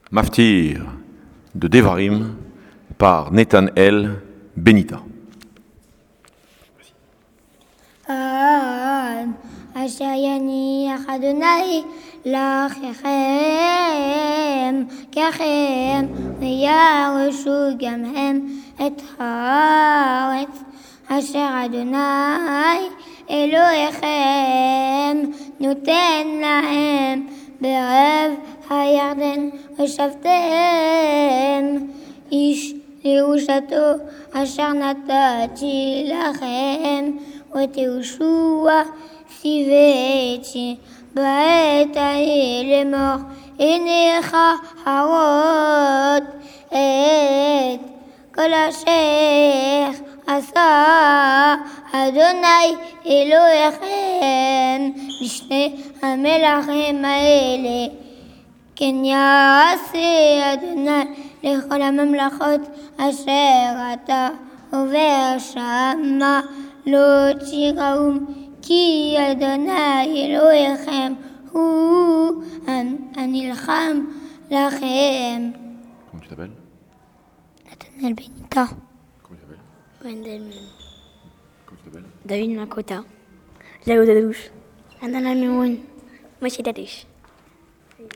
Maftir de Devarim par Netanel Benita. אשר יניח אדוני לאחיכם ככם וירשו גם הם את הארץ אשר אדוני אלוהיכם נותן להם בערב הירדן ושבתם איש לירושתו אשר נתתי לכם ותרשו ציוויתי בעת ההיא לאמור הניך הרות את כל אשר עשה אדוני אלוהיכם לשני המלכים האלה כן יעשה אדוני לכל הממלכות אשר אתה עובר שמה לא תיראום כי אדוני אלוהיכם הוא הנלחם לכם. Comment tu t'appelles? נתנאל בניטה. Comment tu t'appelles? ונדלמן. Comment tu t'appelles? דוד מקוטה. לאו דדוש. עננה מימון. משה דדוש.